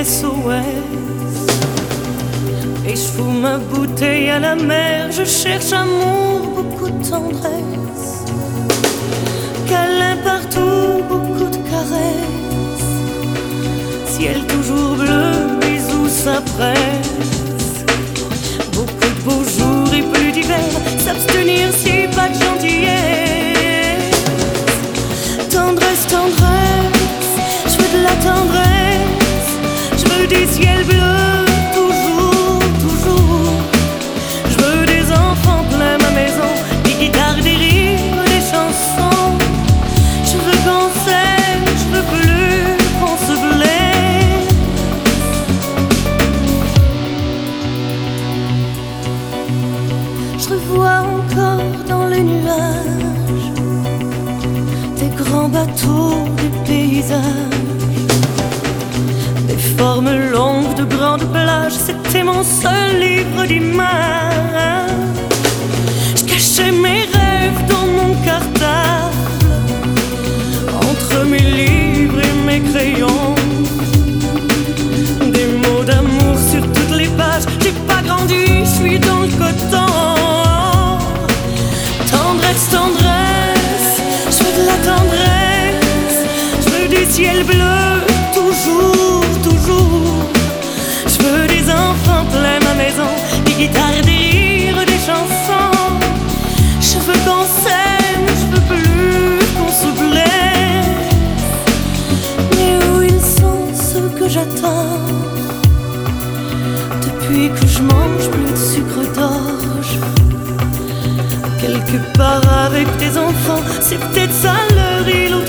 SOS. Et je fous ma bouteille à la mer, je cherche amour, beaucoup de tendresse, câlin partout, beaucoup de caresses, ciel toujours bleu, bisous ça presse, beaucoup de beaux jours et plus d'hiver, s'abstenir si pas de gentillesse. Tendresse, tendresse, je veux de la tendresse, je veux des ciels bleus, toujours, toujours. Je veux des enfants plein ma maison, des guitares, des rires, des chansons. Je veux qu'on s'aime, je veux plus qu'on se blesse. Je revois encore dans les nuages des grands bateaux, des paysages, des formes longues de grandes plages. C'était mon seul livre d'images. Je cachais mes rêves dans mon cartable, entre mes livres et mes crayons, des mots d'amour sur toutes les pages. J'ai pas grandi, je suis dans le coton. Tendresse, tendresse, je veux de la tendresse, je veux des ciels bleus, toujours, toujours. Je veux des enfants plein ma maison, des guitares, des rires, des chansons. Je veux qu'on s'aime, je veux plus qu'on se blesse. Mais où ils sont ceux que j'attends? Depuis que je mange plus de sucre d'orge, quelque part avec tes enfants, c'est peut-être ça leur île.